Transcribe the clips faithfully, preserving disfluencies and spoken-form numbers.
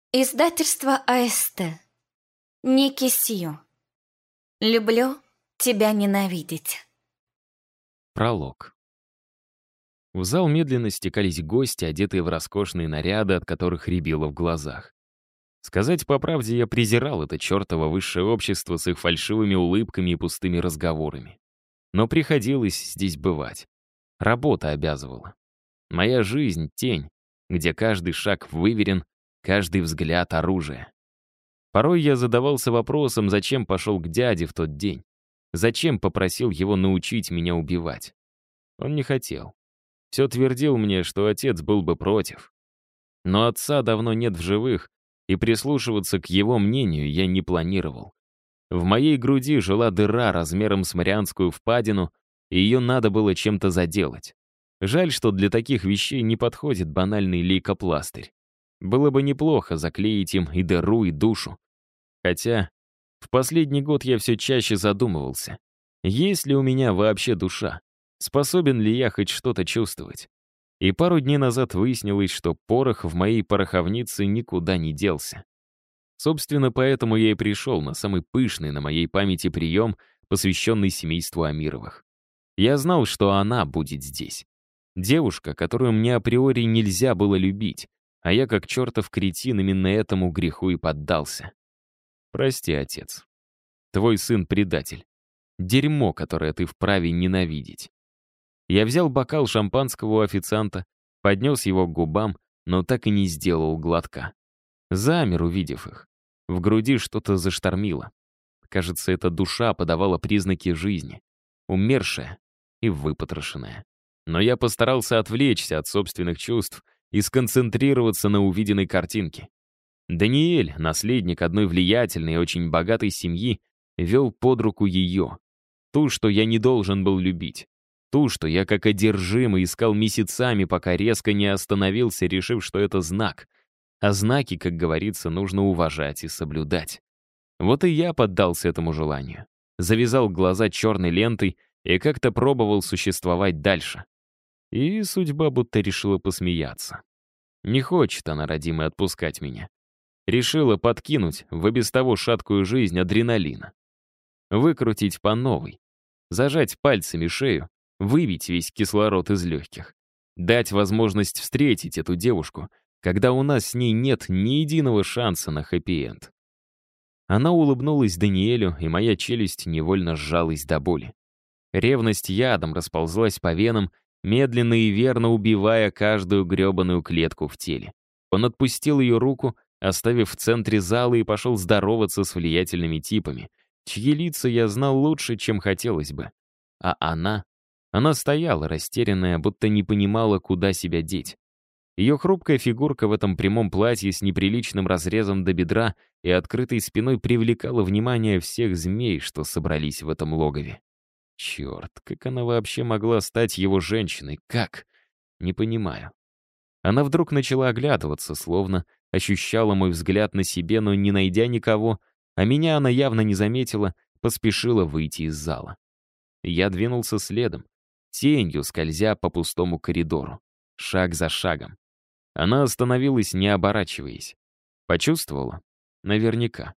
Издательство А Эс Тэ. Ники Сью. Люблю тебя ненавидеть. Пролог. В зал медленно стекались гости, одетые в роскошные наряды, от которых рябило в глазах. Сказать по правде, я презирал это чертово высшее общество с их фальшивыми улыбками и пустыми разговорами. Но приходилось здесь бывать. Работа обязывала. Моя жизнь — тень, где каждый шаг выверен, каждый взгляд — оружие. Порой я задавался вопросом, зачем пошел к дяде в тот день? Зачем попросил его научить меня убивать? Он не хотел. Все твердил мне, что отец был бы против. Но отца давно нет в живых, и прислушиваться к его мнению я не планировал. В моей груди жила дыра размером с Марианскую впадину, и ее надо было чем-то заделать. Жаль, что для таких вещей не подходит банальный лейкопластырь. Было бы неплохо заклеить им и дыру, и душу. Хотя в последний год я все чаще задумывался, есть ли у меня вообще душа, способен ли я хоть что-то чувствовать. И пару дней назад выяснилось, что порох в моей пороховнице никуда не делся. Собственно, поэтому я и пришел на самый пышный на моей памяти прием, посвященный семейству Амировых. Я знал, что она будет здесь. Девушка, которую мне априори нельзя было любить, а я как чертов кретин именно этому греху и поддался. Прости, отец. Твой сын предатель. Дерьмо, которое ты вправе ненавидеть. Я взял бокал шампанского у официанта, поднес его к губам, но так и не сделал глотка. Замер, увидев их. В груди что-то заштормило. Кажется, эта душа подавала признаки жизни. Умершая и выпотрошенная. Но я постарался отвлечься от собственных чувств и сконцентрироваться на увиденной картинке. Даниэль, наследник одной влиятельной и очень богатой семьи, вел под руку ее. Ту, что я не должен был любить. Ту, что я как одержимый искал месяцами, пока резко не остановился, решив, что это знак. А знаки, как говорится, нужно уважать и соблюдать. Вот и я поддался этому желанию. Завязал глаза черной лентой и как-то пробовал существовать дальше. И судьба будто решила посмеяться. Не хочет она, родимая, отпускать меня. Решила подкинуть в и без того шаткую жизнь адреналина. Выкрутить по новой. Зажать пальцами шею, выбить весь кислород из легких. Дать возможность встретить эту девушку, когда у нас с ней нет ни единого шанса на хэппи-энд. Она улыбнулась Даниэлю, и моя челюсть невольно сжалась до боли. Ревность ядом расползлась по венам, медленно и верно убивая каждую гребаную клетку в теле. Он отпустил ее руку, оставив в центре зала, и пошел здороваться с влиятельными типами, чьи лица я знал лучше, чем хотелось бы. А она? Она стояла, растерянная, будто не понимала, куда себя деть. Ее хрупкая фигурка в этом прямом платье с неприличным разрезом до бедра и открытой спиной привлекала внимание всех змей, что собрались в этом логове. Черт, как она вообще могла стать его женщиной? Как? Не понимаю. Она вдруг начала оглядываться, словно ощущала мой взгляд на себе, но, не найдя никого, а меня она явно не заметила, поспешила выйти из зала. Я двинулся следом, тенью скользя по пустому коридору, шаг за шагом. Она остановилась, не оборачиваясь. Почувствовала? Наверняка.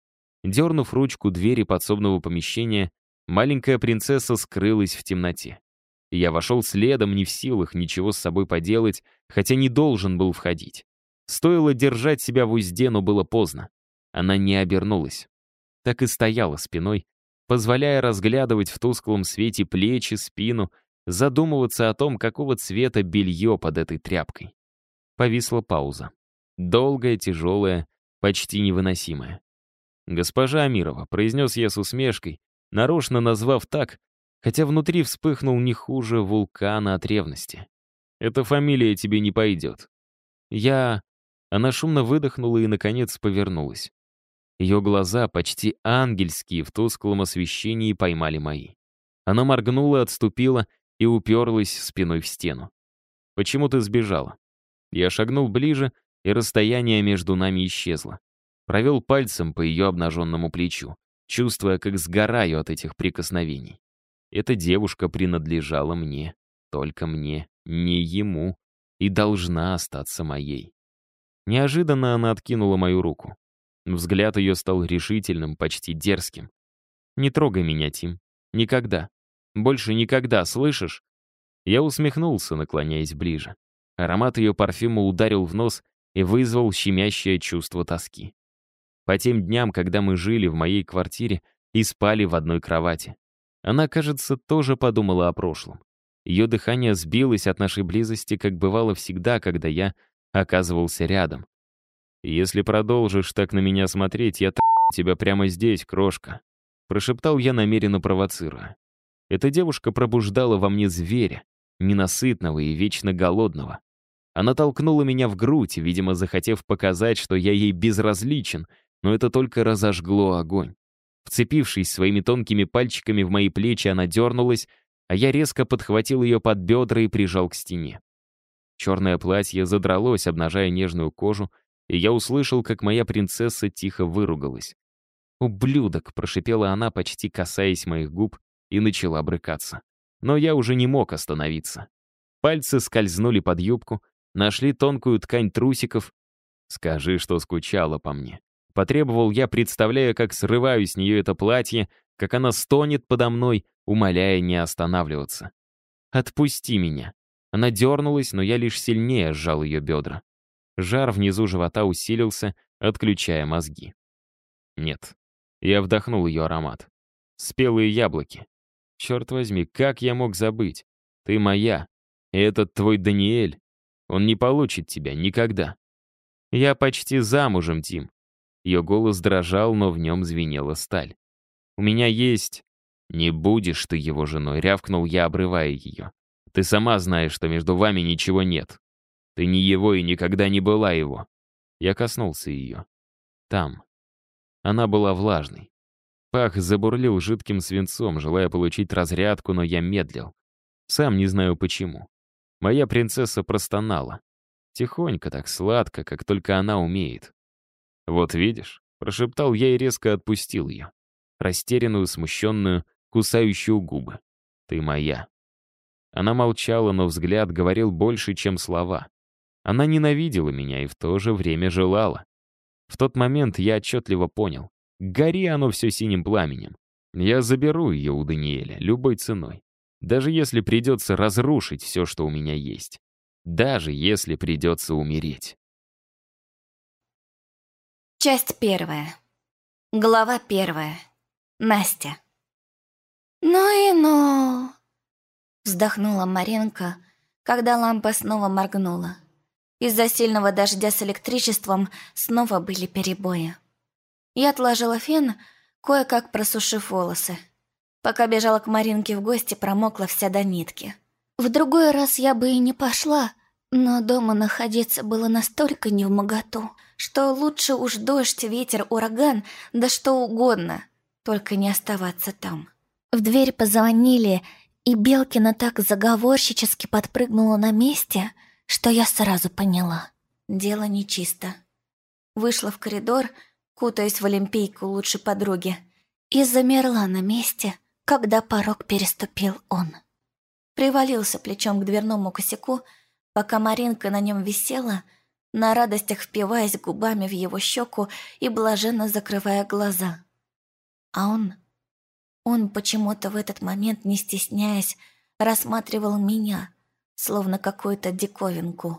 Дернув ручку двери подсобного помещения, маленькая принцесса скрылась в темноте. Я вошел следом, не в силах ничего с собой поделать, хотя не должен был входить. Стоило держать себя в узде, но было поздно. Она не обернулась. Так и стояла спиной, позволяя разглядывать в тусклом свете плечи, спину, задумываться о том, какого цвета белье под этой тряпкой. Повисла пауза. Долгая, тяжелая, почти невыносимая. «Госпожа Амирова», — произнес я с усмешкой, нарочно назвав так, хотя внутри вспыхнул не хуже вулкана от ревности. «Эта фамилия тебе не пойдет». Я... Она шумно выдохнула и, наконец, повернулась. Ее глаза, почти ангельские, в тусклом освещении поймали мои. Она моргнула, отступила и уперлась спиной в стену. «Почему ты сбежала?» Я шагнул ближе, и расстояние между нами исчезло. Провел пальцем по ее обнаженному плечу, чувствуя, как сгораю от этих прикосновений. Эта девушка принадлежала мне, только мне, не ему, и должна остаться моей. Неожиданно она откинула мою руку. Взгляд ее стал решительным, почти дерзким. «Не трогай меня, Тим. Никогда. Больше никогда, слышишь?» Я усмехнулся, наклоняясь ближе. Аромат ее парфюма ударил в нос и вызвал щемящее чувство тоски. По тем дням, когда мы жили в моей квартире и спали в одной кровати. Она, кажется, тоже подумала о прошлом. Ее дыхание сбилось от нашей близости, как бывало всегда, когда я оказывался рядом. «Если продолжишь так на меня смотреть, я т***ю тебя прямо здесь, крошка», прошептал я, намеренно провоцируя. Эта девушка пробуждала во мне зверя, ненасытного и вечно голодного. Она толкнула меня в грудь, видимо, захотев показать, что я ей безразличен, но это только разожгло огонь. Вцепившись своими тонкими пальчиками в мои плечи, она дернулась, а я резко подхватил ее под бедра и прижал к стене. Черное платье задралось, обнажая нежную кожу, и я услышал, как моя принцесса тихо выругалась. «Ублюдок!» — прошипела она, почти касаясь моих губ, и начала брыкаться. Но я уже не мог остановиться. Пальцы скользнули под юбку, нашли тонкую ткань трусиков. «Скажи, что скучала по мне». Потребовал я, представляя, как срываю с нее это платье, как она стонет подо мной, умоляя не останавливаться. «Отпусти меня». Она дернулась, но я лишь сильнее сжал ее бедра. Жар внизу живота усилился, отключая мозги. Нет. Я вдохнул ее аромат. Спелые яблоки. Черт возьми, как я мог забыть? Ты моя. И этот твой Даниэль, он не получит тебя никогда. Я почти замужем, Тим. Ее голос дрожал, но в нем звенела сталь. У меня есть... Не будешь ты его женой, рявкнул я, обрывая ее. Ты сама знаешь, что между вами ничего нет. Ты не его и никогда не была его. Я коснулся ее. Там. Она была влажной. Пах забурлил жидким свинцом, желая получить разрядку, но я медлил. Сам не знаю почему. Моя принцесса простонала. Тихонько, так сладко, как только она умеет. «Вот видишь», — прошептал я и резко отпустил ее. Растерянную, смущенную, кусающую губы. «Ты моя». Она молчала, но взгляд говорил больше, чем слова. Она ненавидела меня и в то же время желала. В тот момент я отчетливо понял. Гори оно все синим пламенем. Я заберу ее у Даниэля любой ценой. Даже если придется разрушить все, что у меня есть. Даже если придется умереть. Часть первая. Глава первая. Настя. «Ну и ну!» Вздохнула Маринка, когда лампа снова моргнула. Из-за сильного дождя с электричеством снова были перебои. Я отложила фен, кое-как просушив волосы. Пока бежала к Маринке в гости, промокла вся до нитки. В другой раз я бы и не пошла, но дома находиться было настолько невмоготу, что лучше уж дождь, ветер, ураган, да что угодно, только не оставаться там. В дверь позвонили, и Белкина так заговорщически подпрыгнула на месте, что я сразу поняла. Дело нечисто. Вышла в коридор, кутаясь в олимпийку лучшей подруги, и замерла на месте, когда порог переступил он. Привалился плечом к дверному косяку, пока Маринка на нем висела, на радостях впиваясь губами в его щеку и блаженно закрывая глаза. А он... Он почему-то в этот момент, не стесняясь, рассматривал меня, словно какую-то диковинку.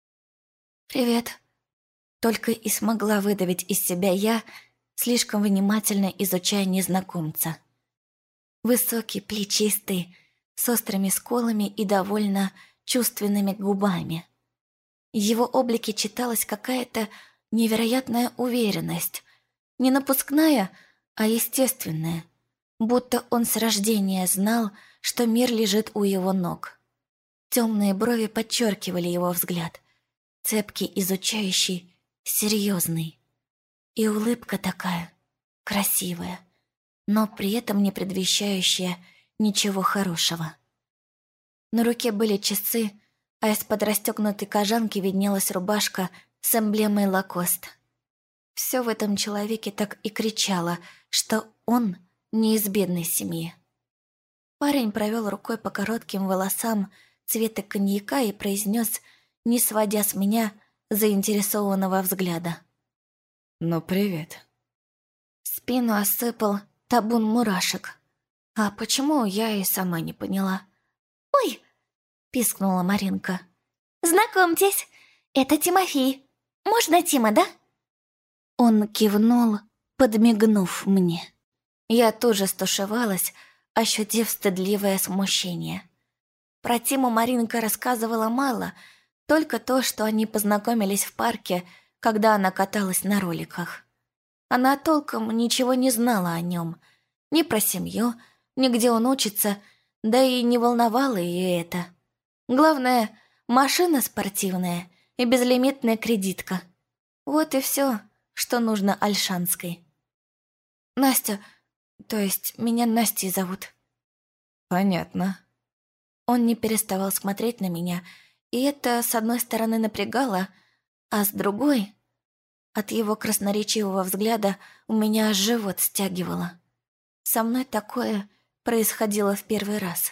«Привет», — только и смогла выдавить из себя я, слишком внимательно изучая незнакомца. Высокий, плечистый, с острыми скулами и довольно чувственными губами. В его облике читалась какая-то невероятная уверенность, не напускная, а естественная, будто он с рождения знал, что мир лежит у его ног. Темные брови подчеркивали его взгляд, цепкий, изучающий, серьезный. И улыбка такая, красивая, но при этом не предвещающая ничего хорошего. На руке были часы, а из-под расстегнутой кожанки виднелась рубашка с эмблемой Лакост. Все в этом человеке так и кричало, что он не из бедной семьи. Парень провел рукой по коротким волосам цвета коньяка и произнес, не сводя с меня заинтересованного взгляда. «Ну, привет». Спину осыпал табун мурашек. А почему, я и сама не поняла. «Ой!» — пискнула Маринка. «Знакомьтесь, это Тимофей. Можно Тима, да?» Он кивнул, подмигнув мне. Я тоже стушевалась, ощутив стыдливое смущение. Про Тиму Маринка рассказывала мало, только то, что они познакомились в парке, когда она каталась на роликах. Она толком ничего не знала о нем, ни про семью, ни где он учится, да и не волновало ее это. Главное, машина спортивная и безлимитная кредитка. Вот и все, что нужно Ольшанской. «Настя, то есть меня Настей зовут». «Понятно». Он не переставал смотреть на меня, и это, с одной стороны, напрягало, а с другой, от его красноречивого взгляда, у меня аж живот стягивало. Со мной такое происходило в первый раз.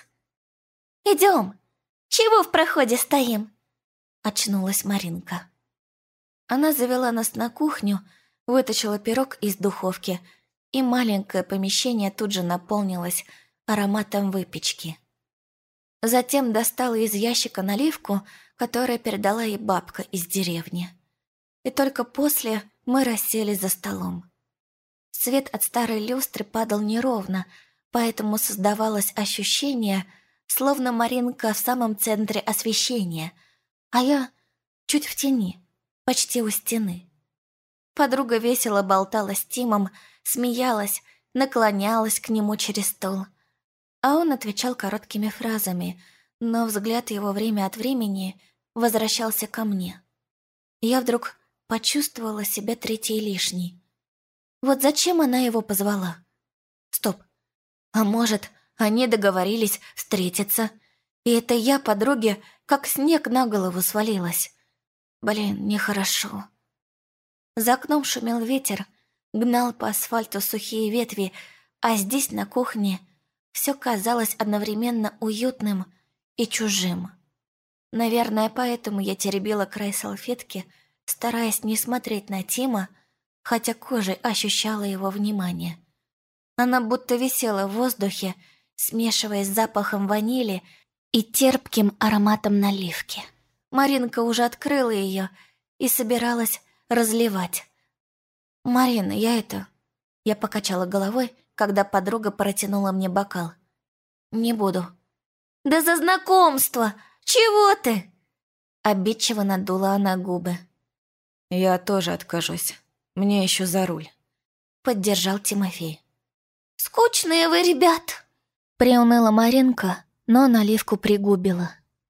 «Идем! Чего в проходе стоим?» — очнулась Маринка. Она завела нас на кухню, вытащила пирог из духовки, и маленькое помещение тут же наполнилось ароматом выпечки. Затем достала из ящика наливку, которую передала ей бабка из деревни. И только после мы расселись за столом. Свет от старой люстры падал неровно, поэтому создавалось ощущение, словно Маринка в самом центре освещения, а я чуть в тени, почти у стены. Подруга весело болтала с Тимом, смеялась, наклонялась к нему через стол. А он отвечал короткими фразами, но взгляд его время от времени возвращался ко мне. Я вдруг почувствовала себя третьей лишней. Вот зачем она его позвала? Стоп. А может, они договорились встретиться, и это я подруге как снег на голову свалилась. Блин, нехорошо. За окном шумел ветер, гнал по асфальту сухие ветви, а здесь, на кухне, все казалось одновременно уютным и чужим. Наверное, поэтому я теребила край салфетки, стараясь не смотреть на Тима, хотя кожей ощущала его внимание. Она будто висела в воздухе, смешиваясь с запахом ванили и терпким ароматом наливки. Маринка уже открыла ее и собиралась разливать. «Марина, я это...» Я покачала головой, когда подруга протянула мне бокал. «Не буду». «Да за знакомство! Чего ты?» Обидчиво надула она губы. «Я тоже откажусь. Мне еще за руль», — поддержал Тимофей. «Скучные вы, ребят!» Приуныла Маринка, но наливку пригубила.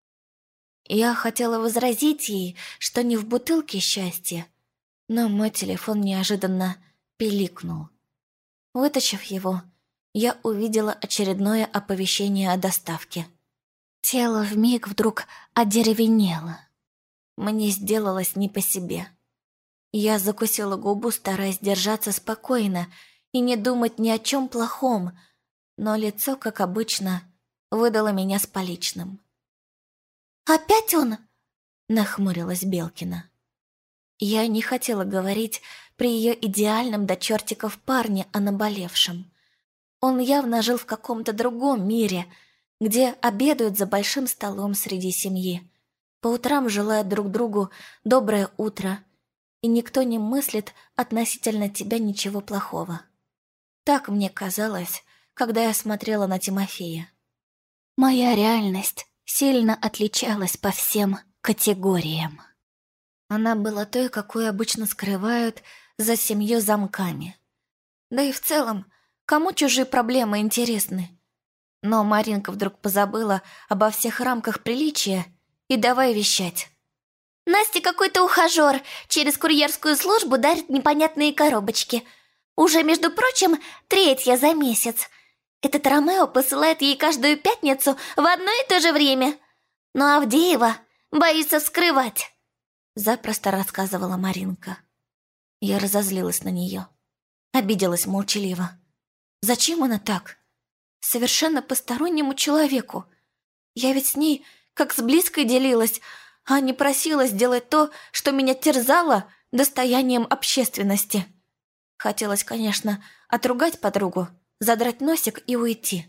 Я хотела возразить ей, что не в бутылке счастье, но мой телефон неожиданно пиликнул. Вытащив его, я увидела очередное оповещение о доставке. Тело вмиг вдруг одеревенело. Мне сделалось не по себе. Я закусила губу, стараясь держаться спокойно и не думать ни о чем плохом, но лицо, как обычно, выдало меня с поличным. «Опять он?» — нахмурилась Белкина. Я не хотела говорить при ее идеальном до чертиков парне о наболевшем. Он явно жил в каком-то другом мире, где обедают за большим столом среди семьи, по утрам желают друг другу доброе утро, и никто не мыслит относительно тебя ничего плохого. Так мне казалось, когда я смотрела на Тимофея. Моя реальность сильно отличалась по всем категориям. Она была той, какую обычно скрывают за семью замками. Да и в целом, кому чужие проблемы интересны? Но Маринка вдруг позабыла обо всех рамках приличия и давай вещать. «Настя какой-то ухажер через курьерскую службу дарит непонятные коробочки. Уже, между прочим, третья за месяц. Этот Ромео посылает ей каждую пятницу в одно и то же время. Но Авдеева боится скрывать», — запросто рассказывала Маринка. Я разозлилась на нее. Обиделась молчаливо. Зачем она так? Совершенно постороннему человеку. Я ведь с ней как с близкой делилась, а не просила сделать то, что меня терзало достоянием общественности. Хотелось, конечно, отругать подругу, задрать носик и уйти.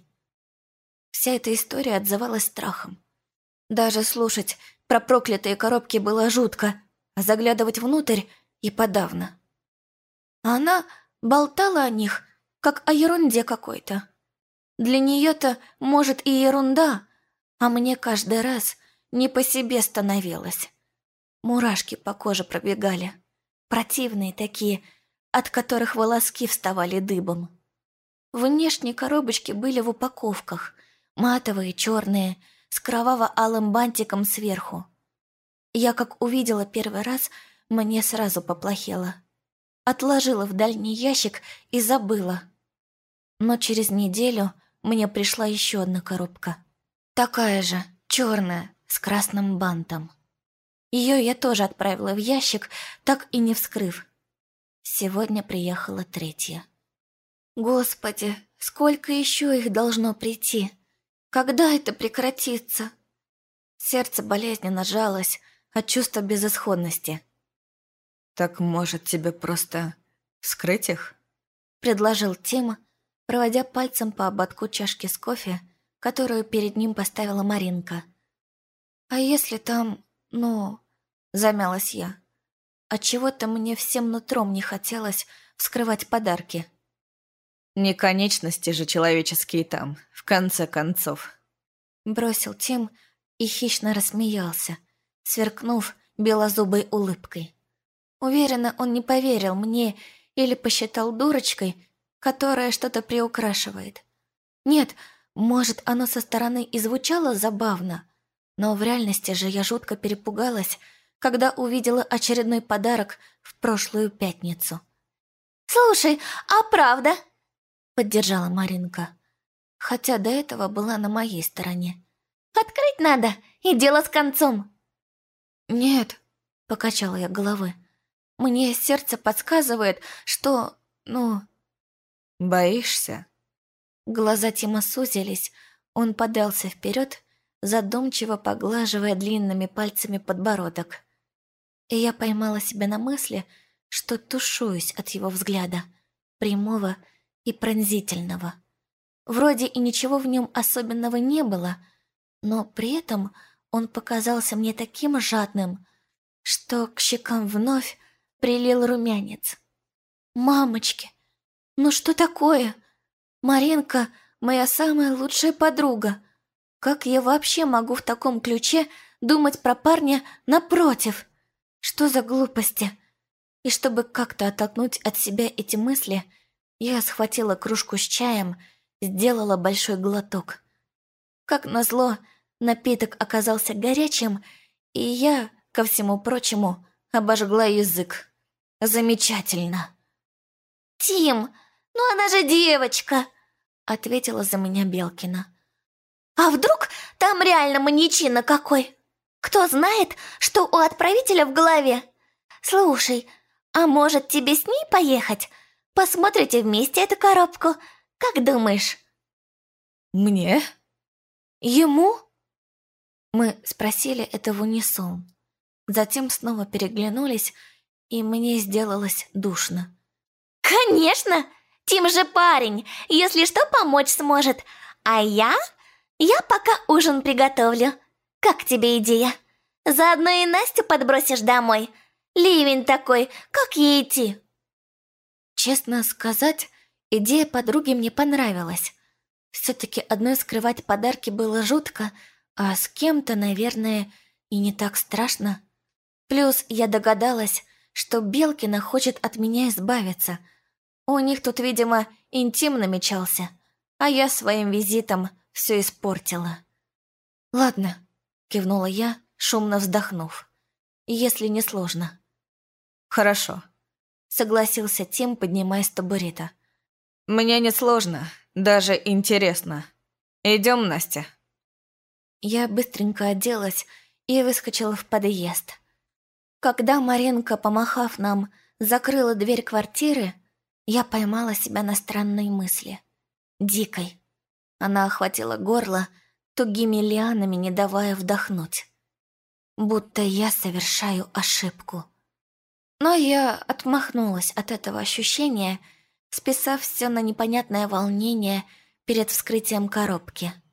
Вся эта история отзывалась страхом. Даже слушать про проклятые коробки было жутко, а заглядывать внутрь и подавно. А она болтала о них, как о ерунде какой-то. Для нее-то, может, и ерунда, а мне каждый раз не по себе становилось. Мурашки по коже пробегали, противные такие, от которых волоски вставали дыбом. Внешние коробочки были в упаковках, матовые, черные, с кроваво-алым бантиком сверху. Я, как увидела первый раз, мне сразу поплохело. Отложила в дальний ящик и забыла. Но через неделю мне пришла еще одна коробка. Такая же, черная, с красным бантом. Ее я тоже отправила в ящик, так и не вскрыв. Сегодня приехала третья. Господи, сколько еще их должно прийти? Когда это прекратится? Сердце болезненно сжалось от чувства безысходности. «Так, может, тебе просто вскрыть их?» — предложил Тима, проводя пальцем по ободку чашки с кофе, которую перед ним поставила Маринка. «А если там, ну...» — замялась я. Отчего-то мне всем нутром не хотелось вскрывать подарки. «Не конечности же человеческие там, в конце концов», — бросил Тим и хищно рассмеялся, сверкнув белозубой улыбкой. Уверена, он не поверил мне или посчитал дурочкой, которая что-то приукрашивает. Нет, может, оно со стороны и звучало забавно, но в реальности же я жутко перепугалась, когда увидела очередной подарок в прошлую пятницу. «Слушай, а правда?» — поддержала Маринка, хотя до этого была на моей стороне. «Открыть надо, и дело с концом». «Нет», — покачала я головой. «Мне сердце подсказывает, что, ну...» «Боишься?» Глаза Тима сузились, он подался вперед, задумчиво поглаживая длинными пальцами подбородок. И я поймала себя на мысли, что тушуюсь от его взгляда, прямого и пронзительного. Вроде и ничего в нем особенного не было, но при этом он показался мне таким жадным, что к щекам вновь прилил румянец. «Мамочки, ну что такое? Маринка — моя самая лучшая подруга. Как я вообще могу в таком ключе думать про парня напротив? Что за глупости?» И чтобы как-то оттолкнуть от себя эти мысли, я схватила кружку с чаем, сделала большой глоток. Как назло, напиток оказался горячим, и я, ко всему прочему, обожгла язык. Замечательно. «Тим, ну она же девочка!» — ответила за меня Белкина. «А вдруг там реально маньячина какой? Кто знает, что у отправителя в голове? Слушай, а может тебе с ней поехать? Посмотрите вместе эту коробку. Как думаешь?» «Мне?» «Ему?» Мы спросили это в унисон. Затем снова переглянулись, и мне сделалось душно. «Конечно! Тим же парень, если что, помочь сможет. А я? Я пока ужин приготовлю. Как тебе идея? Заодно и Настю подбросишь домой. Ливень такой, как ей идти?» Честно сказать, идея подруги мне понравилась. Все-таки одной скрывать подарки было жутко, а с кем-то, наверное, и не так страшно. Плюс я догадалась, что Белкина хочет от меня избавиться. У них тут, видимо, интим намечался, а я своим визитом все испортила. «Ладно», — кивнула я, шумно вздохнув, — «если не сложно». «Хорошо», — согласился Тим, поднимаясь с табурета. «Мне не сложно, даже интересно. Идем, Настя». Я быстренько оделась и выскочила в подъезд. Когда Маринка, помахав нам, закрыла дверь квартиры, я поймала себя на странной мысли. Дикой. Она охватила горло, тугими лианами не давая вдохнуть. будто я совершаю ошибку. Но я отмахнулась от этого ощущения, списав все на непонятное волнение перед вскрытием коробки.